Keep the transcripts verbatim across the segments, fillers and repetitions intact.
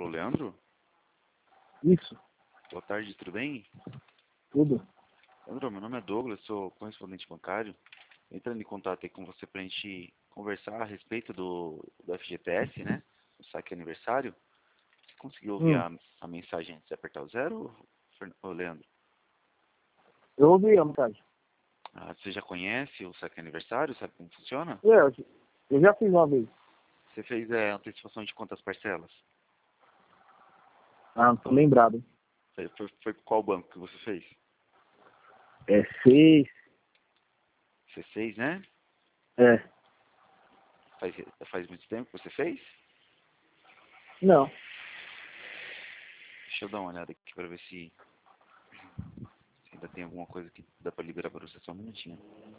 Alô, Leandro? Isso, Boa tarde, tudo bem? tudo. Leandro, meu nome é Douglas, sou correspondente bancário. Entrando em contato aí com você pra gente conversar a respeito do, do F G T S, né? O saque aniversário. Você conseguiu ouvir Hum, a, a mensagem antes de apertar o zero, Fern- ô, Leandro? eu ouvi a mensagem. Ah, você já conhece o saque aniversário? Sabe como funciona? É, Eu, eu já fiz uma vez. Você fez é, antecipação de quantas parcelas? Ah, não tô lembrado. Hein? Foi, foi, foi qual banco que você fez? É seis. C seis, né? É. Faz, faz muito tempo que você fez? Não. Deixa eu dar uma olhada aqui pra ver se, se ainda tem alguma coisa que dá pra liberar pra você. Só um minutinho.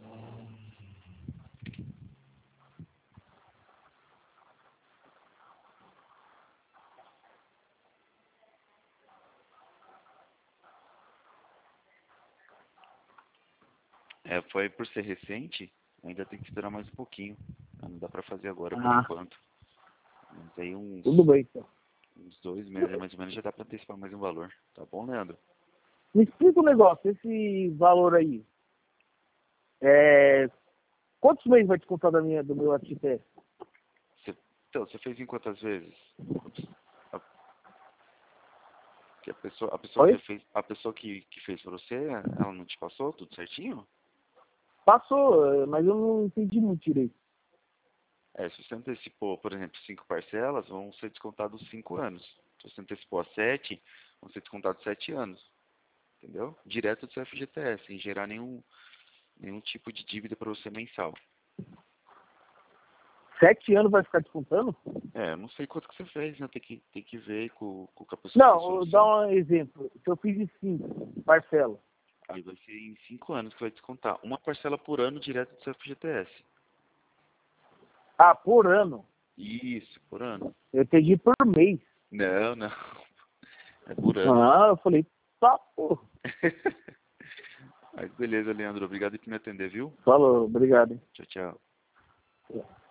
É, foi por ser recente, ainda tem que esperar mais um pouquinho. Não dá pra fazer agora por Ah, enquanto. Mas aí uns, tudo bem, então. uns dois meses mais ou menos já dá pra antecipar mais um valor. Tá bom, Leandro? Me explica um negócio, esse valor aí. É, quantos meses vai descontar da minha, do meu F G T S? Você, então, você fez em quantas vezes? A, que a pessoa, a pessoa que Oi? fez, a pessoa que, que fez pra você, ela não te passou tudo certinho? Passou, é, mas eu não entendi muito direito. É, se você antecipou, por exemplo, cinco parcelas, vão ser descontados cinco anos. Se você antecipou a sete, vão ser descontados sete anos. Entendeu? Direto do seu F G T S, sem gerar nenhum, nenhum tipo de dívida para você mensal. Sete anos vai ficar descontando? É, eu não sei quanto que você fez, né? Tem que, tem que ver com, com a pessoa que fez Não, pra eu dá você. um exemplo. Se eu fiz em cinco parcelas. Aí vai ser em cinco anos que vai descontar. Uma parcela por ano direto do seu F G T S. Ah, por ano. Isso, por ano. Eu entendi por mês. Não, não. É por ano. Ah, eu falei, tá, porra. Mas beleza, Leandro. Obrigado por me atender, viu? Falou, obrigado. Hein? Tchau, tchau.